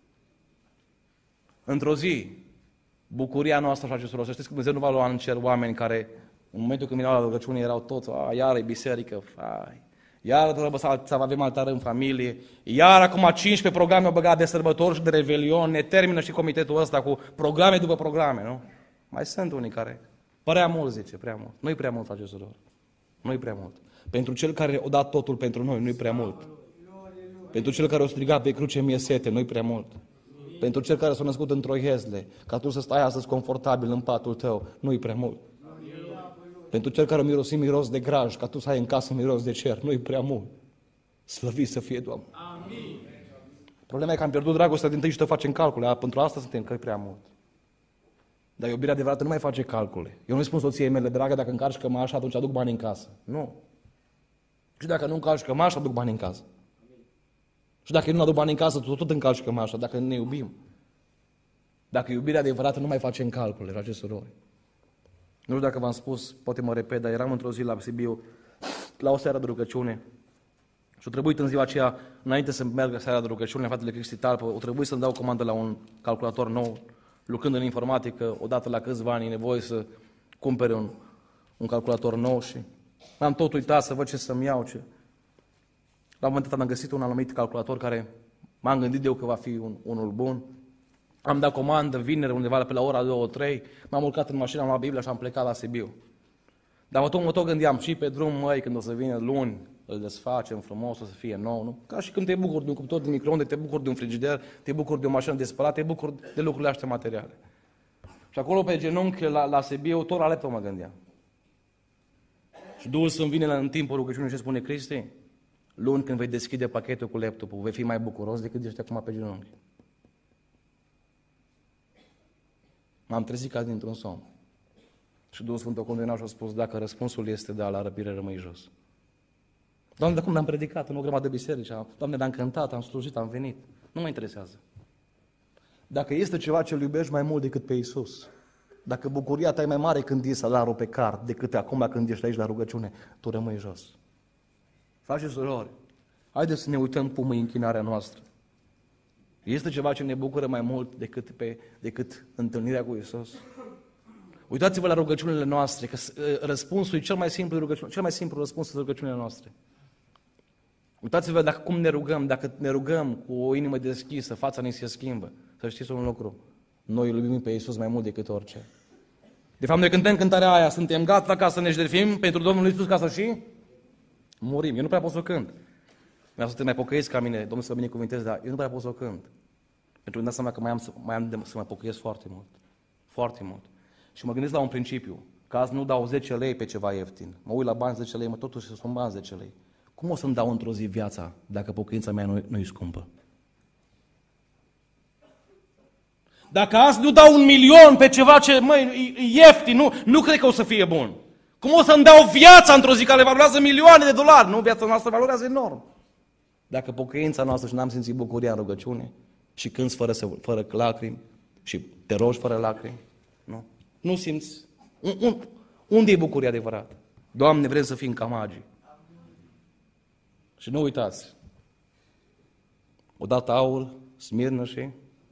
S1: Într-o zi, bucuria noastră, frate și surori, să știți că Dumnezeu nu va lua în cer oameni care, în momentul când veneau la rugăciune, erau toți, iar e biserică, iar să avem altar în familie, iar acum 15 programe au băgat de sărbători și de revelion, ne termină și comitetul ăsta cu programe după programe, nu? Mai sunt unii care, prea mult, zice, prea mult. Nu-i prea mult, frate și surori. Nu-i prea mult. Pentru cel care o dat totul pentru noi, nu-i prea mult. Pentru cel care o strigat pe cruce, mie sete, nu-i prea mult. Pentru cel care s-a născut într-o hezle, ca tu să stai astăzi confortabil în patul tău, nu-i prea mult. Pentru cel care a mirosit miros de graj, ca tu să ai în casă miros de cer, nu-i prea mult. Slăvit să fie, Doamne. Amin. Problema e că am pierdut dragostea din tâi și te facem calcule. Pentru asta suntem, că e prea mult. Dar iubirea adevărată nu mai face calcule. Eu nu-i spun soției mele, dragă, dacă încarci cămașa, atunci aduc bani în casă. Nu. Și dacă nu încarci cămașa, aduc bani în casă. Și dacă eu nu aduc bani în casă, tu tot încarci cămașa, dacă ne iubim. Dacă iubirea adevărată nu mai face în calcule, frate și surori. Nu știu dacă v-am spus, poate mă repet, dar eram într-o zi la Sibiu, la o seară de rugăciune. Și o trebuit în ziua aceea, înainte să meargă seara de rugăciune, în fratele Cristi Talpă, o trebuit să-mi dau comandă la un calculator nou, lucrând în informatică, odată la câțiva ani, e nevoie să cumpere un calculator nou și m-am tot uitat să văd ce să-mi iau. La un moment dat am găsit un anumit calculator care m-am gândit eu că va fi unul bun. Am dat comandă vineri undeva pe la ora 2-3, m-am urcat în mașină, am luat Biblia și am plecat la Sibiu. Dar mă tot gândeam și pe drum, măi, când o să vină luni, îl desfacem frumos, o să fie nou, nu? Ca și când te bucuri de un cuptor de microunde, te bucuri de un frigider, te bucuri de o mașină de spălat, te bucuri de lucrurile astea materiale. Și acolo pe genunchi la Sibiu, tot la laptop mă gândeam. Și Duhul Sfânt vine în timpul rugăciunii și spune, Cristi, luni când vei deschide pachetul cu laptopul, vei fi mai bucuros decât ești acum pe genunchi. M-am trezit ca dintr-un somn. Și Duhul Sfânt o condamnat și a spus, dacă răspunsul este da, la răpire rămâi jos. Doamne, de cum n-am predicat în o grămadă de biserici? Doamne, ne-am cântat, am slujit, am venit. Nu mă interesează. Dacă este ceva ce îl iubești mai mult decât pe Iisus, dacă bucuria ta e mai mare când e salarul pe card decât acum când ești aici la rugăciune, tu rămâi jos. Frați și surori, haideți să ne uităm cum e închinarea noastră. Este ceva ce ne bucură mai mult decât întâlnirea cu Iisus? Uitați-vă la rugăciunile noastre, că răspunsul e cel mai simplu răspuns la rugăciunile noastre. Uitați-vă cum ne rugăm, dacă ne rugăm cu o inimă deschisă, fața ne se schimbă. Să știți un lucru, noi îl iubim pe Iisus mai mult decât orice. De fapt, noi cântăm cântarea aia, suntem gata ca să ne jertfim pentru Domnul Iisus ca să și murim. Eu nu prea pot să o cânt. Vreau să te mai pocăiesc ca mine, Domnul să mă binecuvânteze, dar eu nu prea pot să o cânt. Pentru că îmi dau seama că mai am să mă pocăiesc foarte mult. Foarte mult. Și mă gândesc la un principiu, că azi nu dau 10 lei pe ceva ieftin. Mă uit la bani 10 lei, totuși sunt bani 10 lei. Cum o să-mi dau într-o zi viața dacă pocăința mea nu e scumpă? Dacă azi nu dau 1.000.000 pe ceva ce, e ieftin, nu cred că o să fie bun. Cum o să-mi dau viața într-o zi care valorează milioane de dolari? Nu, viața noastră valorează enorm. Dacă pocăința noastră și n-am simțit bucuria în rugăciune și cânți fără lacrimi și te rogi fără lacrimi, nu simți. Unde e bucuria adevărată? Doamne, vrem să fim ca magii. Și nu uitați, odată aur, smirnă și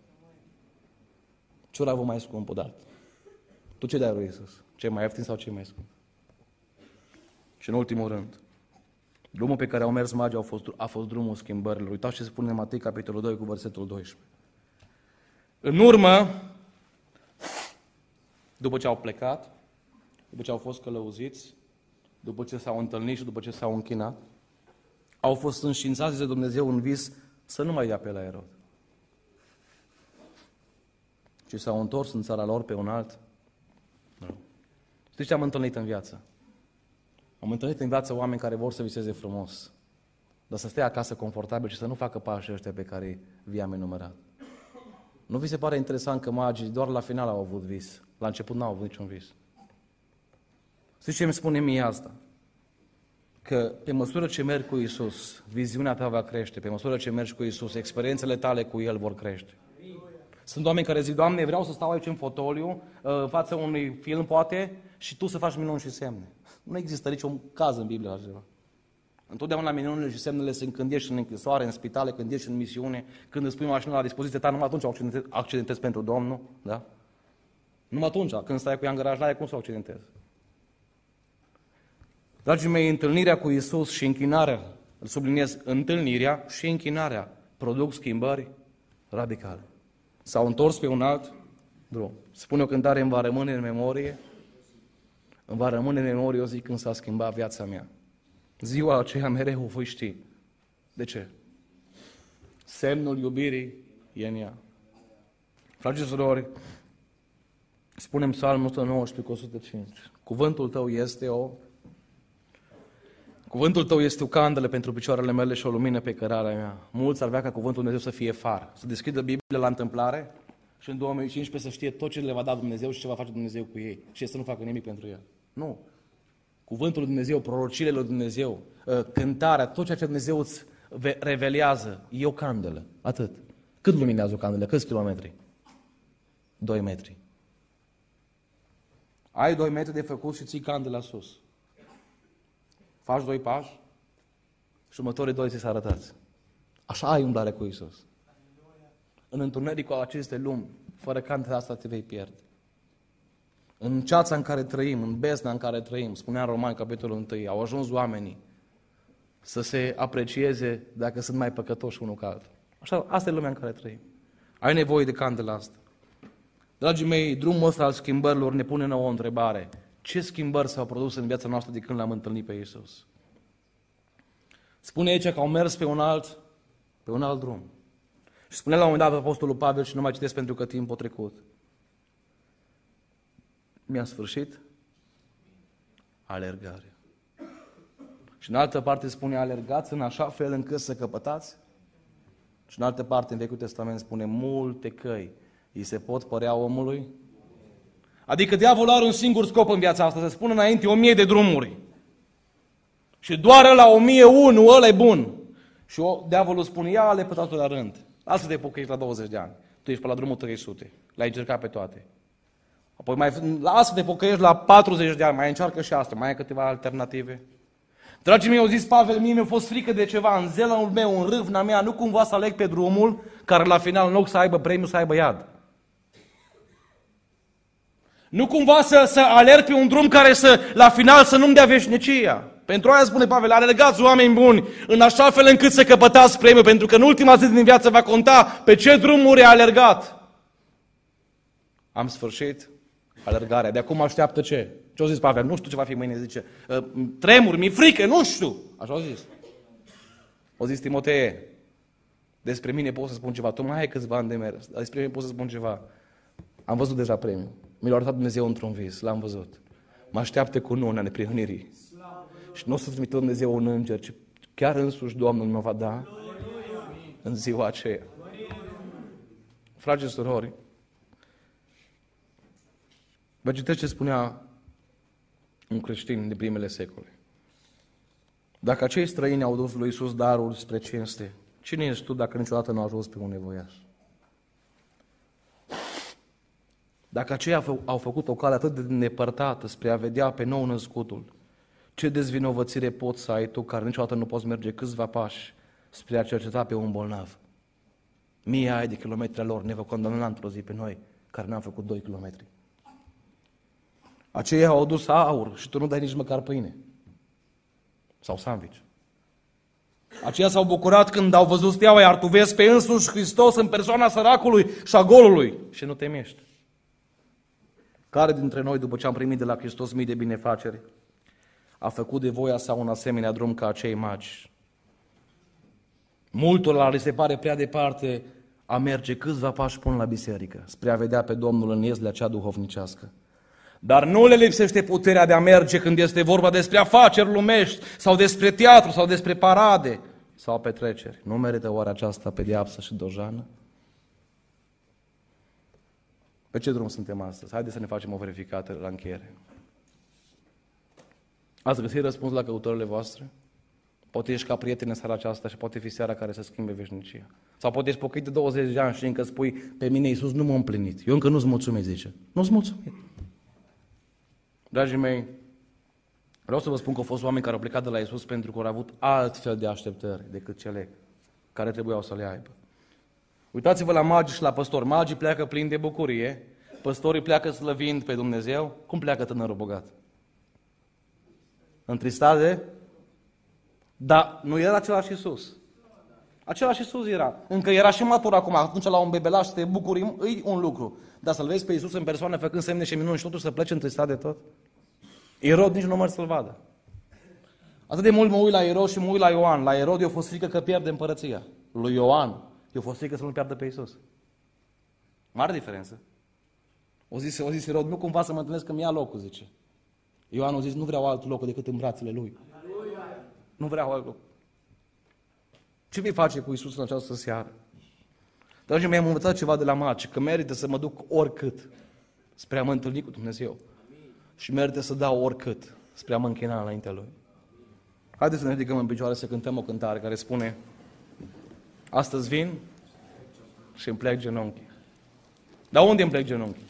S1: ce ori avut mai scump odată? Tu ce dai lui Iisus? Ce mai ieftin sau ce mai scump? Și în ultimul rând, drumul pe care au mers magii a fost drumul schimbărilor. Uitați ce spune în Matei, capitolul 2, cu versetul 12. În urmă, după ce au plecat, după ce au fost călăuziți, după ce s-au întâlnit și după ce s-au închinat, au fost înștiințați de Dumnezeu în vis să nu mai dea pe la Erod. Și s-au întors în țara lor pe un alt. Știți ce am întâlnit în viață? Am întâlnit în viață oameni care vor să viseze frumos, dar să stea acasă confortabil și să nu facă pașii ăștia pe care vi-am enumerat. Nu vi se pare interesant că magii doar la final au avut vis? La început n-au avut niciun vis. Știți ce îmi spune mie asta? Că pe măsură ce mergi cu Iisus, viziunea ta va crește. Pe măsură ce mergi cu Iisus, experiențele tale cu El vor crește. Sunt oameni care zic, Doamne, vreau să stau aici în fotoliu, în fața unui film, poate, și Tu să faci minuni și semne. Nu există niciun caz în Biblie așa ceva. Întotdeauna minunile și semnele sunt când ești în închisoare, în spitale, când ești în misiune, când îți pui mașina la dispoziție ta, numai atunci accidentezi pentru Domnul, da? Numai atunci, când stai cu ea în garaj, la ea, cum să o accidentezi? Dragii mei, întâlnirea cu Iisus și închinarea, îl subliniez, întâlnirea și închinarea produc schimbări radicale. S-au întors pe un alt drum. Spune o cântare, îmi va rămâne în memorie, îmi va rămâne în memorie o zi când s-a schimbat viața mea. Ziua aceea mereu o voi ști. De ce? Semnul iubirii e în ea. Frați și surori, spunem Psalmul 119 cu 105. Cuvântul tău este o candelă pentru picioarele mele și o lumină pe cărarea mea. Mulți ar vrea ca cuvântul Dumnezeu să fie far, să deschidă Biblia la întâmplare și în 2015 să știe tot ce le va da Dumnezeu și ce va face Dumnezeu cu ei și să nu facă nimic pentru el. Nu. Cuvântul lui Dumnezeu, prorociile lui Dumnezeu, cântarea, tot ceea ce Dumnezeu îți revelează, e o candelă. Atât. Cât luminează o candelă? Câți kilometri? 2 metri. Ai 2 metri de făcut și ții candela sus. Faci 2 pași și următorii 2 ți se arătați. Așa ai umblare cu Iisus. În întunericul acestei lumi, fără candela asta te vei pierde. În ceața în care trăim, în bezna în care trăim, spunea în Romani, capitolul 1, au ajuns oamenii să se aprecieze dacă sunt mai păcătoși unul ca altul. Așa, asta e lumea în care trăim. Ai nevoie de candela asta. Dragii mei, drumul ăsta al schimbărilor ne pune nouă o întrebare. Ce schimbări s-au produs în viața noastră de când l-am întâlnit pe Iisus? Spune aici că au mers pe un alt drum. Și spune la un moment dat Apostolul Pavel, și nu mai citesc pentru că timpul a trecut. Mi-a sfârșit alergarea. Și în altă parte spune, alergați în așa fel încât să căpătați. Și în altă parte, în Vechiul Testament, spune, multe căi îi se pot părea omului. Adică diavolul are un singur scop în viața asta, să spună înainte 1000 de drumuri. Și doar la 1001, ăla e bun. Și diavolul spune, ia ale pe toate la rând. Lasă de pocăiești la 20 de ani. Tu ești pe la drumul 300. Le-ai încercat pe toate. Apoi lasă de pocăiești la 40 de ani. Mai încearcă și asta. Mai ai câteva alternative. Dragii mei, au zis Pavel, mie mi-a fost frică de ceva. În zelul meu, în râvna mea, nu cumva să aleg pe drumul care la final, în loc să aibă premiu, să aibă iad. Nu cumva să alerg pe un drum care la final să nu-mi dea veșnicia. Pentru aia spune Pavel, alergați oameni buni, în așa fel încât să căpătați premiul, pentru că în ultima zi din viață va conta pe ce drumuri a alergat. Am sfârșit alergarea. De acum așteaptă ce? Ce-a zis Pavel? Nu știu ce va fi mâine, zice. Tremur, mi-e frică, nu știu. Așa au zis. O zis Timotee, despre mine pot să spun ceva. Tu mai ai câțiva ani de mers. Despre mine pot să spun ceva. Am văzut deja premiul. Mi l-a arătat Dumnezeu într-un vis. L-am văzut. Mă așteaptă cu nuna neprihănirii. Și nu o să trimită Dumnezeu un înger, ci chiar însuși Domnul mă va da în ziua aceea. Fragi și surori, vă citesc ce spunea un creștin de primele secole. Dacă acei străini au dus lui Iisus darul spre cinste, cine ești tu dacă niciodată nu a ajuns pe un nevoiaș? Dacă aceia au făcut o cale atât de îndepărtată spre a vedea pe nou născutul, ce dezvinovățire poți să ai tu care niciodată nu poți merge câțiva pași spre a cerceta pe un bolnav? Mii ai de kilometri lor ne vă condamna într-o zi pe noi care n-am făcut 2 kilometri. Aceia au adus aur și tu nu dai nici măcar pâine. Sau sandwich. Aceia s-au bucurat când au văzut steaua, iar tu vezi pe însuși Hristos în persoana săracului și a golului și nu te miști. Care dintre noi, după ce am primit de la Hristos mii de binefaceri, a făcut de voia sa un asemenea drum ca acei magi? Multora li se pare prea departe a merge câțiva pași până la biserică, spre a vedea pe Domnul în iezlea cea duhovnicească. Dar nu le lipsește puterea de a merge când este vorba despre afaceri lumești, sau despre teatru, sau despre parade, sau petreceri. Nu merită oare aceasta pedeapsă și dojană? Pe ce drum suntem astăzi? Haideți să ne facem o verificare la încheiere. Ați găsit răspuns la căutările voastre? Poate ești ca prieten în seara aceasta și poate fi seara care să schimbe veșnicia. Sau poate ești pocăit de 20 de ani și încă spui, pe mine Iisus nu m-a împlinit. Eu încă nu-ți mulțumit, zice. Nu-ți mulțumit. Dragii mei, vreau să vă spun că au fost oameni care au plecat de la Iisus pentru că au avut altfel de așteptări decât cele care trebuiau să le aibă. Uitați-vă la magi și la păstori. Magii pleacă plini de bucurie, păstorii pleacă slăvind pe Dumnezeu. Cum pleacă tânărul bogat? Întristat de? Dar nu era același Iisus. Același Iisus era. Încă era și matur acum. Atunci la un bebelaș să te bucuri, e un lucru. Dar să-L vezi pe Iisus în persoană făcând semne și minuni și totuși să plece întristat de tot? Irod nici nu mă să-L vadă. Atât de mult mă uit la Irod și mă uit la Ioan. La Irod i-a fost frică că pierde împărăția. Lui Ioan i-a fost frică să nu piardă pe Iisus. Mare diferență. O zis Irod, nu cumva să mă întâlnesc că mi-ia locul, zice. Ioan a zis, nu vreau alt loc decât în brațele lui. Nu vreau alt loc. Ce vei face cu Iisus în această seară? Dragii mei, am învățat ceva de la magi, că merită să mă duc oricât spre a mă întâlni cu Dumnezeu. Și merită să dau oricât spre a mă închina înaintea Lui. Haideți să ne ridicăm în picioare să cântăm o cântare care spune: astăzi vin și îmi plec genunchii. Dar unde îmi plec genunchii?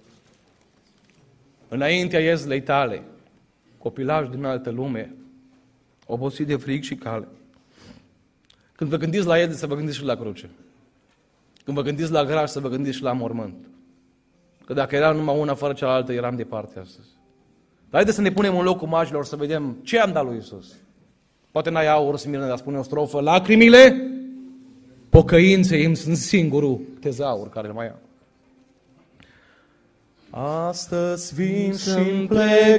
S1: Înaintea iezlei tale, copilaj din altă lume, obosit de frig și cale. Când vă gândiți la iezle, să vă gândiți și la cruce. Când vă gândiți la graș, să vă gândiți și la mormânt. Că dacă era numai una fără cealaltă, eram departe astăzi. Dar haideți să ne punem în locul magilor să vedem ce am dat lui Iisus. Poate n-ai aur, Smirne, dar spune o strofă: lacrimile pocăinței îmi sunt singurul tezaur care îl mai am. Astăzi vin și-mi plec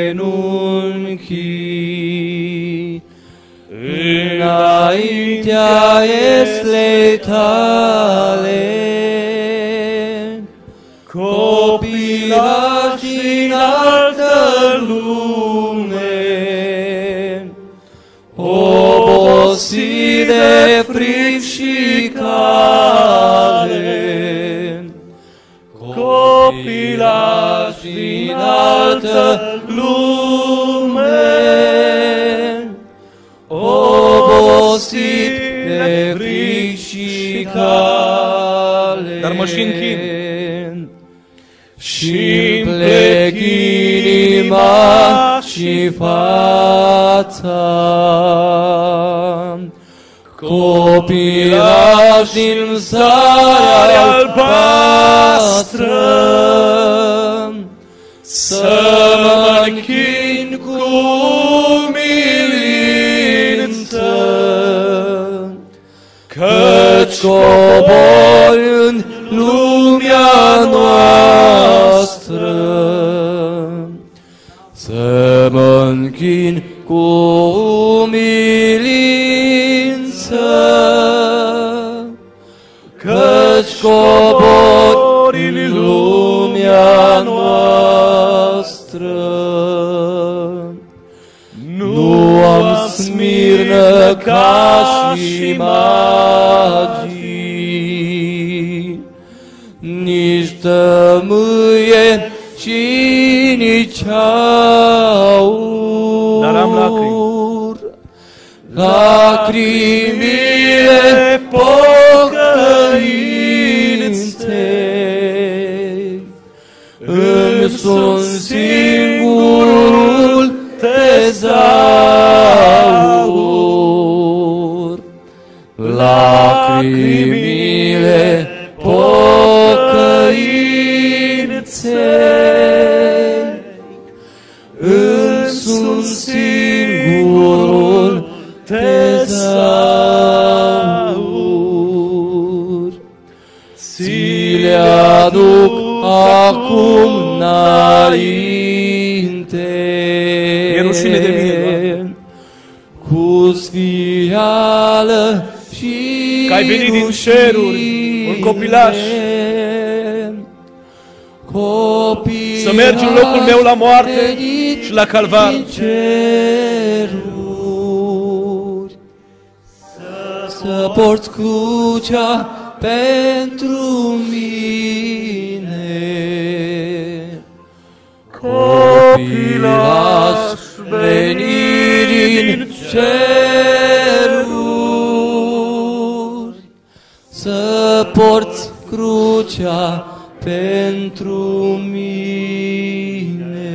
S1: genunchii înaintea ieslei tale, copilaș din altă lume, obosit de frig și cale, copilaș din altă lume, obosit de frig și cale. mă și închin.
S2: Și plec inima și fața. Copilaș din sarea albastră, să mă închin cu umilință, căci cobor în lumea noastră. Să mă închin cu umilință, căci cobor în lumea noastră. Nu am smirnă ca și magii, nici tămâie și nici aur,
S1: dar am lacrimi.
S2: Lacrimile pocăinței îmi sunt singurul tezaur. Lacrimile pocăinței îmi sunt singurul tezaur. Ți le aduc acum înainte,
S1: E rușine de mine, Doamne,
S2: cu sfială și
S1: că ai venit din ceruri, un copilaș, să mergi în locul meu la moarte și la calvar. Să porți crucea pentru mine. Copilaș venit din ceruri, să porți crucea pentru mine.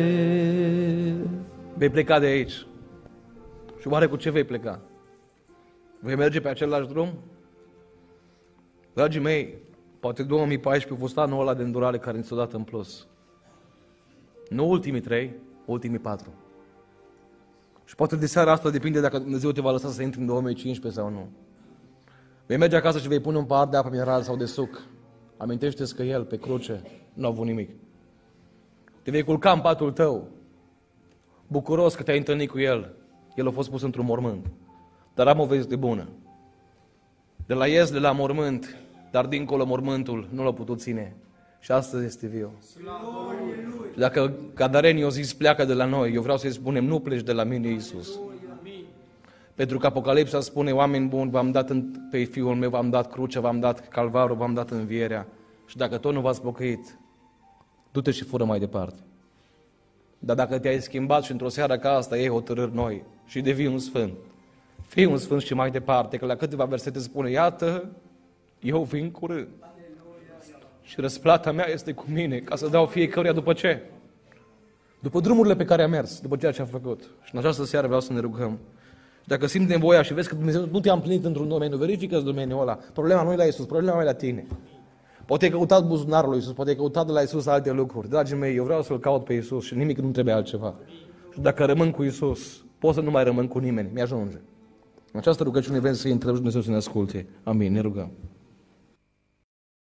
S1: Vei pleca de aici. Și oare cu ce vei pleca? Vei merge pe același drum? Dragii mei, poate 2014 a fost anul ăla de îndurare care ni s-a dat în plus. Nu ultimii 3, ultimii 4. Și poate de seara asta depinde dacă Dumnezeu te va lăsa să intri în 2015 sau nu. Vei merge acasă și vei pune un pahar de apă minerală sau de suc. Amintește-ți că El, pe cruce, nu a avut nimic. Te vei culca în patul tău, bucuros că te-ai întâlnit cu El. El a fost pus într-un mormânt. Dar am o veste bună. De la Ies, de la mormânt, dar dincolo mormântul nu l-a putut ține. Și astăzi este viu. Și dacă cadarenii o zis pleacă de la noi, eu vreau să-i spunem, nu pleci de la mine, Iisus. Pentru că Apocalipsa spune, oameni buni, v-am dat pe Fiul meu, v-am dat crucea, v-am dat calvarul, v-am dat învierea. Și dacă tot nu v-ați pocăit, du-te și fură mai departe. Dar dacă te-ai schimbat și într-o seară ca asta iei hotărâri noi și devii un sfânt, fii un sfânt și mai departe, că la câteva versete spune, iată, eu vin curând. Și răsplata mea este cu mine, ca să dau fiecăruia după ce? După drumurile pe care a mers, după ceea ce a făcut. Și în această seară vreau să ne rugăm. Și dacă simți nevoia și vezi că Dumnezeu nu te-a împlinit într-un domeniu, verifică-ți domeniul ăla. Problema nu e la Iisus, problema e la tine. Poate ai căutat buzunarul lui Iisus, poate ai căutat de la Iisus alte lucruri. Dragii mei, eu vreau să-L caut pe Iisus și nimic nu trebuie altceva. Și dacă rămân cu Iisus, pot să nu mai rămân cu nimeni. Mi-ajunge. În această rugăciune vrem să intrăm și Dumnezeu să ne asculte. Amin. Ne rugăm.